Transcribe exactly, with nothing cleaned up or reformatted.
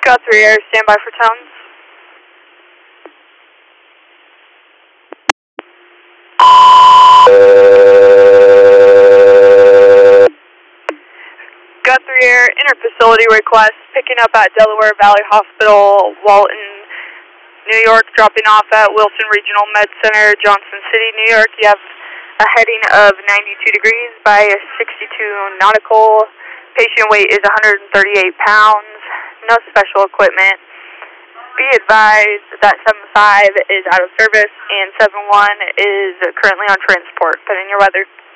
Got three air, stand by for tones. Got three air, inter-facility request, picking up at Delaware Valley Hospital, Walton, New York, dropping off at Wilson Regional Med Center, Johnson City, New York. You have a heading of ninety-two degrees by sixty-two nautical. Patient weight is one hundred thirty-eight pounds, no special equipment. Be advised that seven five is out of service and seven one is currently on transport. Put in your weather.